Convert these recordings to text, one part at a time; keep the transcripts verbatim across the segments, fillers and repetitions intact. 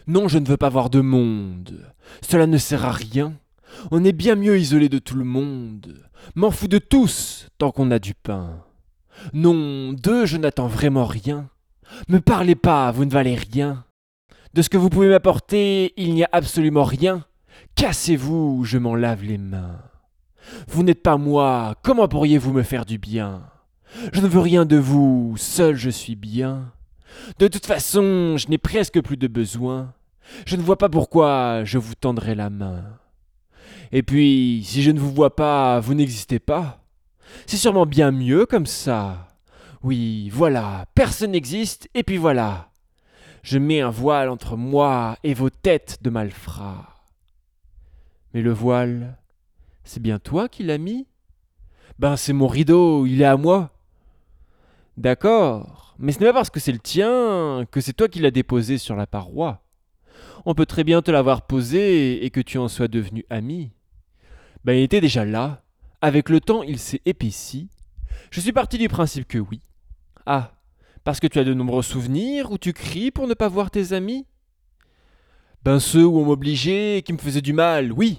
Non, je ne veux pas voir de monde. Cela ne sert à rien. On est bien mieux isolé de tout le monde. M'en fous de tous, tant qu'on a du pain. Non, d'eux, je n'attends vraiment rien. Me parlez pas, vous ne valez rien. De ce que vous pouvez m'apporter, il n'y a absolument rien. Cassez-vous, je m'en lave les mains. Vous n'êtes pas moi, comment pourriez-vous me faire du bien? Je ne veux rien de vous, seul je suis bien. De toute façon, je n'ai presque plus de besoin. Je ne vois pas pourquoi je vous tendrai la main. Et puis, si je ne vous vois pas, vous n'existez pas. C'est sûrement bien mieux comme ça. Oui, voilà, personne n'existe, et puis voilà. Je mets un voile entre moi et vos têtes de malfrats. Mais le voile, c'est bien toi qui l'as mis? Ben c'est mon rideau, il est à moi. D'accord, mais ce n'est pas parce que c'est le tien que c'est toi qui l'as déposé sur la paroi. On peut très bien te l'avoir posé et que tu en sois devenu ami. Ben il était déjà là. Avec le temps, il s'est épaissi. Je suis parti du principe que oui. Ah, parce que tu as de nombreux souvenirs où tu cries pour ne pas voir tes amis? Ben ceux où on m'obligeait et qui me faisaient du mal, oui.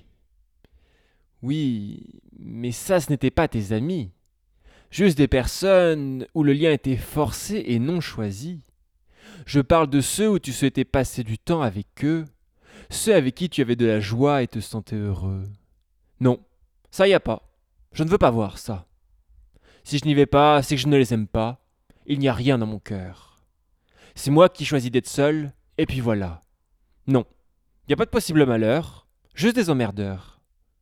Oui, mais ça ce n'était pas tes amis. Juste des personnes où le lien était forcé et non choisi. Je parle de ceux où tu souhaitais passer du temps avec eux, ceux avec qui tu avais de la joie et te sentais heureux. Non, ça y a pas. Je ne veux pas voir ça. Si je n'y vais pas, c'est que je ne les aime pas. Il n'y a rien dans mon cœur. C'est moi qui choisis d'être seul, et puis voilà. Non, il n'y a pas de possible malheur, juste des emmerdeurs.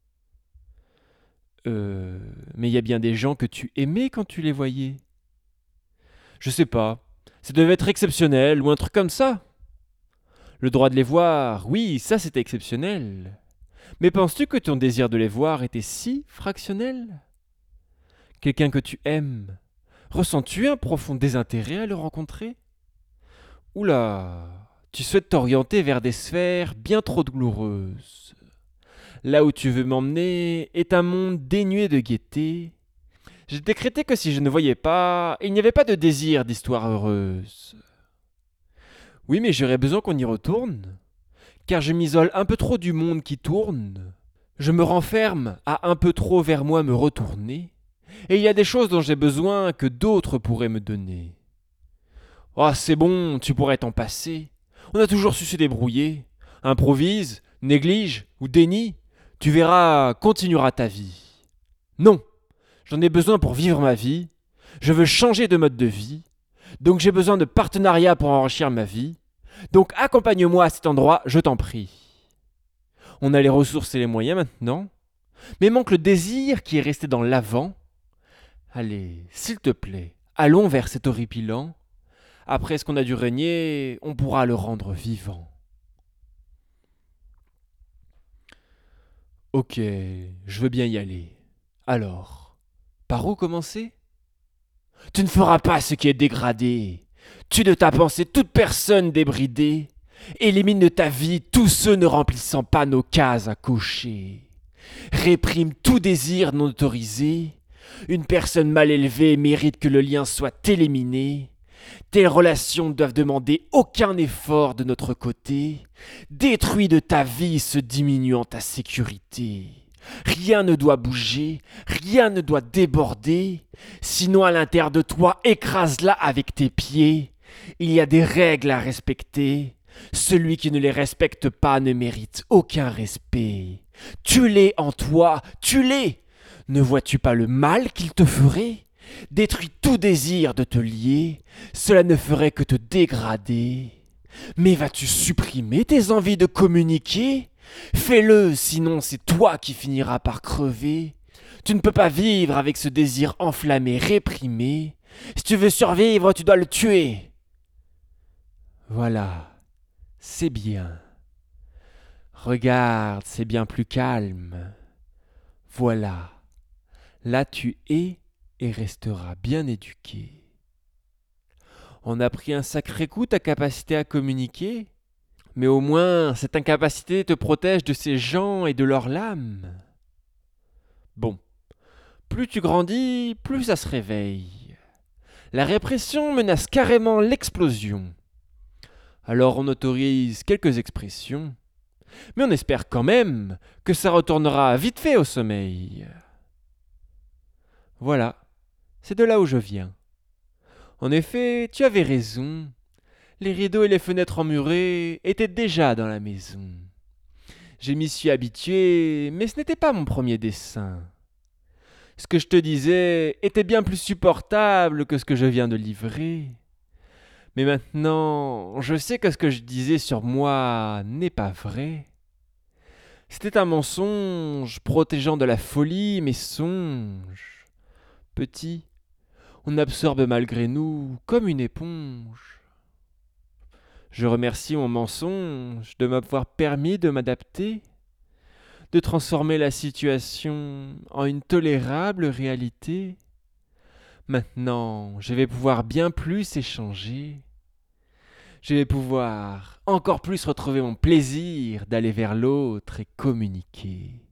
Euh, mais il y a bien des gens que tu aimais quand tu les voyais. Je sais pas, ça devait être exceptionnel ou un truc comme ça. Le droit de les voir, oui, ça c'était exceptionnel. Mais penses-tu que ton désir de les voir était si fractionnel? Quelqu'un que tu aimes, ressens-tu un profond désintérêt à le rencontrer? Oula, tu souhaites t'orienter vers des sphères bien trop douloureuses. Là où tu veux m'emmener est un monde dénué de gaieté. J'ai décrété que si je ne voyais pas, il n'y avait pas de désir d'histoire heureuse. Oui, mais j'aurais besoin qu'on y retourne, car je m'isole un peu trop du monde qui tourne. Je me renferme à un peu trop vers moi me retourner, et il y a des choses dont j'ai besoin que d'autres pourraient me donner. Ah, c'est bon, tu pourrais t'en passer. On a toujours su se débrouiller. Improvise, néglige ou dénie, tu verras, continuera ta vie. Non, j'en ai besoin pour vivre ma vie. Je veux changer de mode de vie. Donc j'ai besoin de partenariat pour enrichir ma vie. Donc accompagne-moi à cet endroit, je t'en prie. On a les ressources et les moyens maintenant, mais manque le désir qui est resté dans l'avant. Allez, s'il te plaît, allons vers cet horripilant. Après ce qu'on a dû régner, on pourra le rendre vivant. Ok, je veux bien y aller. Alors, par où commencer? Tu ne feras pas ce qui est dégradé. Tue de ta pensée toute personne débridée. Élimine de ta vie tous ceux ne remplissant pas nos cases à cocher. Réprime tout désir non autorisé. Une personne mal élevée mérite que le lien soit éliminé. Tes relations ne doivent demander aucun effort de notre côté. Détruis de ta vie ce diminuant ta sécurité. Rien ne doit bouger, rien ne doit déborder. Sinon, à l'intérieur de toi, écrase-la avec tes pieds. Il y a des règles à respecter. Celui qui ne les respecte pas ne mérite aucun respect. Tue-les en toi, tue-les. Ne vois-tu pas le mal qu'il te ferait? Détruis tout désir de te lier, cela ne ferait que te dégrader. Mais vas-tu supprimer tes envies de communiquer? Fais-le, sinon c'est toi qui finiras par crever. Tu ne peux pas vivre avec ce désir enflammé, réprimé. Si tu veux survivre, tu dois le tuer. Voilà, c'est bien. Regarde, c'est bien plus calme. Voilà, là tu es et resteras bien éduqué. On a pris un sacré coup ta capacité à communiquer, mais au moins cette incapacité te protège de ces gens et de leurs lames. Bon, plus tu grandis, plus ça se réveille. La répression menace carrément l'explosion. Alors on autorise quelques expressions, mais on espère quand même que ça retournera vite fait au sommeil. Voilà, c'est de là où je viens. En effet, tu avais raison. Les rideaux et les fenêtres emmurées étaient déjà dans la maison. Je m'y suis habitué, mais ce n'était pas mon premier dessin. Ce que je te disais était bien plus supportable que ce que je viens de livrer. Mais maintenant, je sais que ce que je disais sur moi n'est pas vrai. C'était un mensonge protégeant de la folie mes songes. Petit, on absorbe malgré nous comme une éponge. Je remercie mon mensonge de m'avoir permis de m'adapter, de transformer la situation en une tolérable réalité. Maintenant, je vais pouvoir bien plus échanger. Je vais pouvoir encore plus retrouver mon plaisir d'aller vers l'autre et communiquer.